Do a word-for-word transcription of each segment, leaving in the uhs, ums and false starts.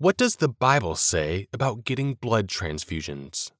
What does the Bible say about getting blood transfusions?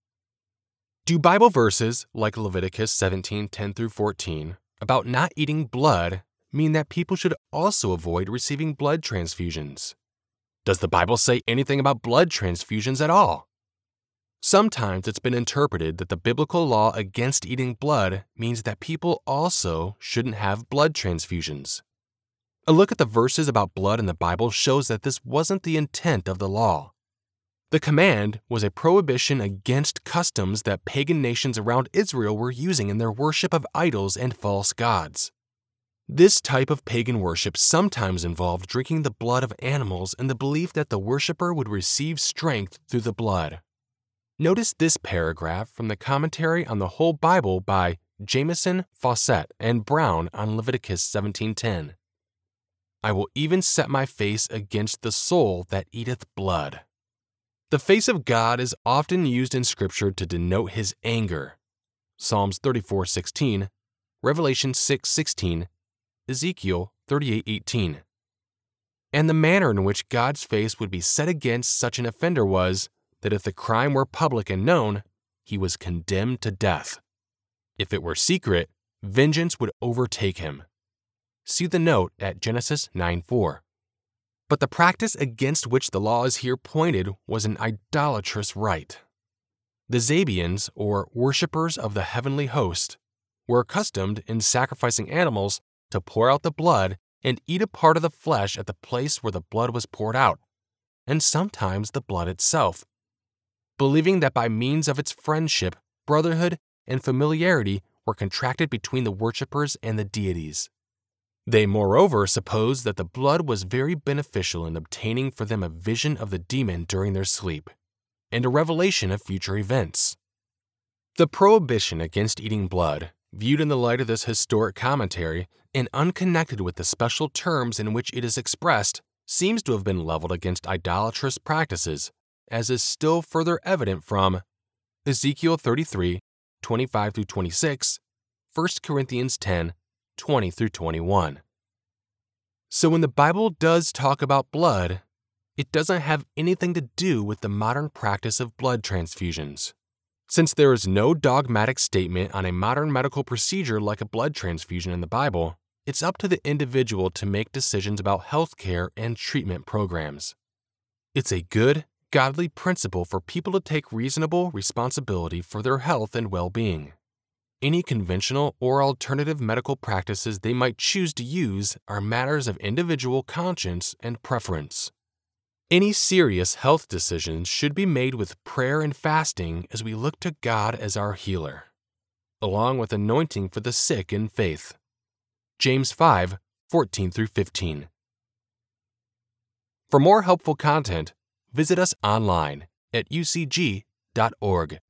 Do Bible verses like Leviticus seventeen ten through fourteen about not eating blood mean that people should also avoid receiving blood transfusions? Does the Bible say anything about blood transfusions at all? Sometimes it's been interpreted that the biblical law against eating blood means that people also shouldn't have blood transfusions. A look at the verses about blood in the Bible shows that this wasn't the intent of the law. The command was a prohibition against customs that pagan nations around Israel were using in their worship of idols and false gods. This type of pagan worship sometimes involved drinking the blood of animals in the belief that the worshiper would receive strength through the blood. Notice this paragraph from the commentary on the whole Bible by Jamieson, Fawcett, and Brown on Leviticus seventeen ten. I will even set my face against the soul that eateth blood. The face of God is often used in Scripture to denote His anger. Psalms thirty-four sixteen, Revelation six sixteen, Ezekiel thirty-eight eighteen. And the manner in which God's face would be set against such an offender was that if the crime were public and known, he was condemned to death. If it were secret, vengeance would overtake him. See the note at Genesis nine four. But the practice against which the law is here pointed was an idolatrous rite. The Zabians, or worshippers of the heavenly host, were accustomed in sacrificing animals to pour out the blood and eat a part of the flesh at the place where the blood was poured out, and sometimes the blood itself, believing that by means of its friendship, brotherhood, and familiarity were contracted between the worshippers and the deities. They moreover supposed that the blood was very beneficial in obtaining for them a vision of the demon during their sleep, and a revelation of future events. The prohibition against eating blood, viewed in the light of this historic commentary and unconnected with the special terms in which it is expressed, seems to have been leveled against idolatrous practices, as is still further evident from Ezekiel thirty-three twenty-five through twenty-six, First Corinthians ten twenty through twenty-one. So when the Bible does talk about blood, it doesn't have anything to do with the modern practice of blood transfusions. Since there is no dogmatic statement on a modern medical procedure like a blood transfusion in the Bible, it's up to the individual to make decisions about health care and treatment programs. It's a good, godly principle for people to take reasonable responsibility for their health and well-being. Any conventional or alternative medical practices they might choose to use are matters of individual conscience and preference. Any serious health decisions should be made with prayer and fasting as we look to God as our healer, along with anointing for the sick in faith. James five fourteen through fifteen. For more helpful content, visit us online at u c g dot org.